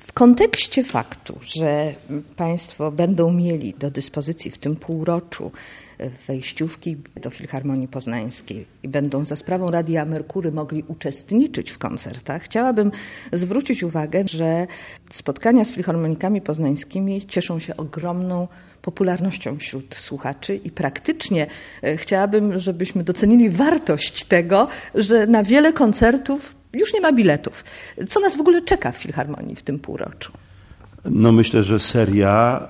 W kontekście faktu, że Państwo będą mieli do dyspozycji w tym półroczu wejściówki do Filharmonii Poznańskiej i będą za sprawą Radia Merkury mogli uczestniczyć w koncertach, chciałabym zwrócić uwagę, że spotkania z filharmonikami poznańskimi cieszą się ogromną popularnością wśród słuchaczy i praktycznie chciałabym, żebyśmy docenili wartość tego, że na wiele koncertów już nie ma biletów. Co nas w ogóle czeka w Filharmonii w tym półroczu? No myślę, że seria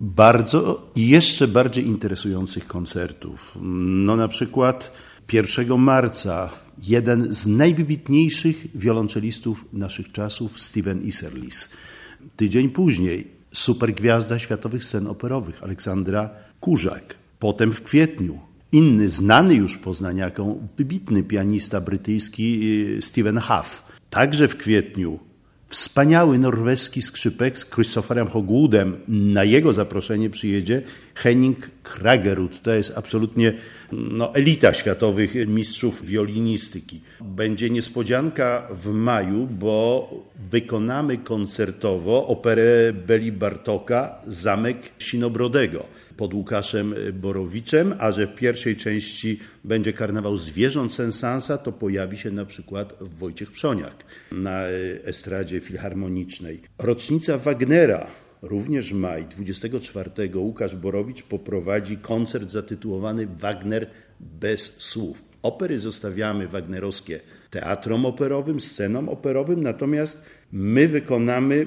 bardzo i jeszcze bardziej interesujących koncertów. No na przykład 1 marca jeden z najwybitniejszych wiolonczelistów naszych czasów, Steven Isserlis. Tydzień później supergwiazda światowych scen operowych Aleksandra Kurzak. Potem w kwietniu inny, znany już poznaniakom, wybitny pianista brytyjski Stephen Huff. Także w kwietniu wspaniały norweski skrzypek z Christopherem Hogwoodem. Na jego zaproszenie przyjedzie Henning Kragerud. To jest absolutnie elita światowych mistrzów wiolinistyki. Będzie niespodzianka w maju, bo wykonamy koncertowo operę Beli Bartoka Zamek Sinobrodego pod Łukaszem Borowiczem, a że w pierwszej części będzie Karnawał Zwierząt Sensansa, to pojawi się na przykład Wojciech Przoniak na estradzie filharmonicznej. Rocznica Wagnera, również maj, 24 Łukasz Borowicz poprowadzi koncert zatytułowany Wagner bez słów. Opery zostawiamy wagnerowskie teatrom operowym, scenom operowym, natomiast my wykonamy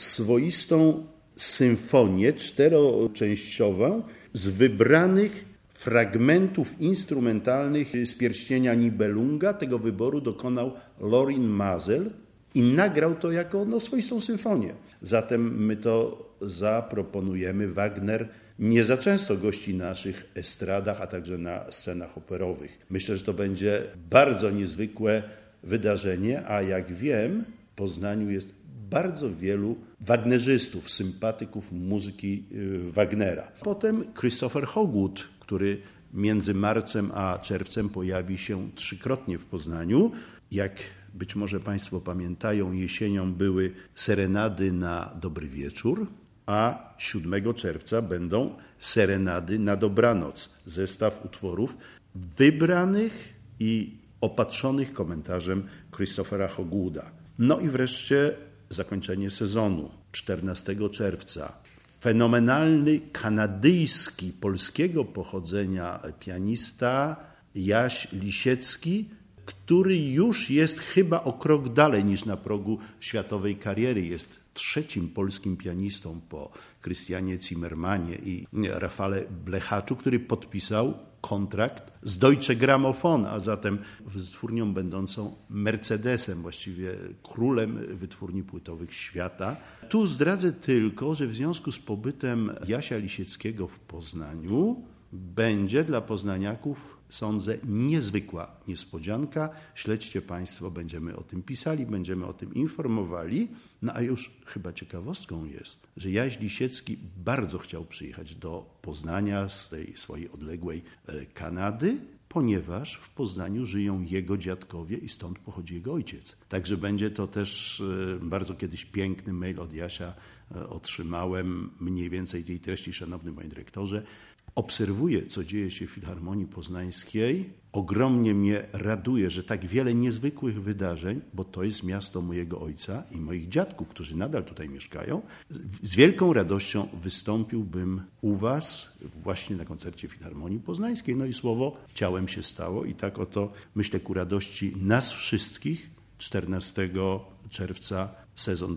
swoistą symfonię czteroczęściową z wybranych fragmentów instrumentalnych z Pierścienia Nibelunga. Tego wyboru dokonał Lorin Maazel i nagrał to jako swoistą symfonię. Zatem my to zaproponujemy. Wagner nie za często gości na naszych estradach, a także na scenach operowych. Myślę, że to będzie bardzo niezwykłe wydarzenie, a jak wiem, w Poznaniu jest bardzo wielu wagnerzystów, sympatyków muzyki Wagnera. Potem Christopher Hogwood, który między marcem a czerwcem pojawi się trzykrotnie w Poznaniu. Jak być może Państwo pamiętają, jesienią były serenady na Dobry Wieczór, a 7 czerwca będą serenady na Dobranoc. Zestaw utworów wybranych i opatrzonych komentarzem Christophera Hogwooda. No i wreszcie zakończenie sezonu 14 czerwca. Fenomenalny kanadyjski, polskiego pochodzenia pianista Jaś Lisiecki, który już jest chyba o krok dalej niż na progu światowej kariery. Jest trzecim polskim pianistą po Krystianie Zimmermanie i Rafale Blechaczu, który podpisał kontrakt z Deutsche Grammophon, a zatem wytwórnią będącą Mercedesem, właściwie królem wytwórni płytowych świata. Tu zdradzę tylko, że w związku z pobytem Jasia Lisieckiego w Poznaniu będzie dla poznaniaków, sądzę, niezwykła niespodzianka. Śledźcie Państwo, będziemy o tym pisali, będziemy o tym informowali. No a już chyba ciekawostką jest, że Jaś Lisiecki bardzo chciał przyjechać do Poznania z tej swojej odległej Kanady, ponieważ w Poznaniu żyją jego dziadkowie i stąd pochodzi jego ojciec. Także będzie to też bardzo kiedyś piękny mail od Jasia otrzymałem, mniej więcej tej treści: szanowny panie dyrektorze, obserwuję, co dzieje się w Filharmonii Poznańskiej. Ogromnie mnie raduje, że tak wiele niezwykłych wydarzeń, bo to jest miasto mojego ojca i moich dziadków, którzy nadal tutaj mieszkają. Z wielką radością wystąpiłbym u Was właśnie na koncercie Filharmonii Poznańskiej. No i słowo ciałem się stało i tak oto, myślę, ku radości nas wszystkich 14 czerwca sezon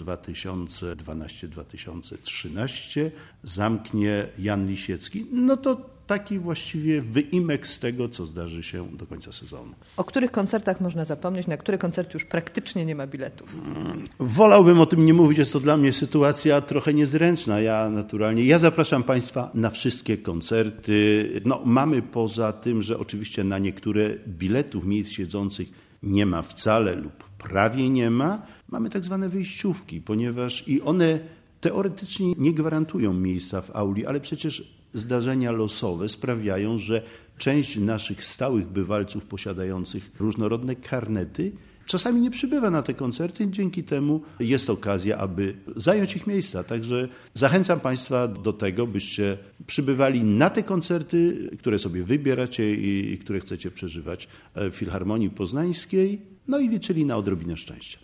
2012-2013 zamknie Jan Lisiecki. No to taki właściwie wyimek z tego, co zdarzy się do końca sezonu. O których koncertach można zapomnieć, na które koncerty już praktycznie nie ma biletów? Wolałbym o tym nie mówić, jest to dla mnie sytuacja trochę niezręczna. Ja zapraszam Państwa na wszystkie koncerty. Mamy poza tym, że oczywiście na niektóre biletów miejsc siedzących nie ma wcale lub prawie nie ma. Mamy tak zwane wyjściówki, ponieważ i one teoretycznie nie gwarantują miejsca w auli, ale przecież zdarzenia losowe sprawiają, że część naszych stałych bywalców posiadających różnorodne karnety czasami nie przybywa na te koncerty. Dzięki temu jest okazja, aby zająć ich miejsca. Także zachęcam Państwa do tego, byście przybywali na te koncerty, które sobie wybieracie i które chcecie przeżywać w Filharmonii Poznańskiej, no i liczyli na odrobinę szczęścia.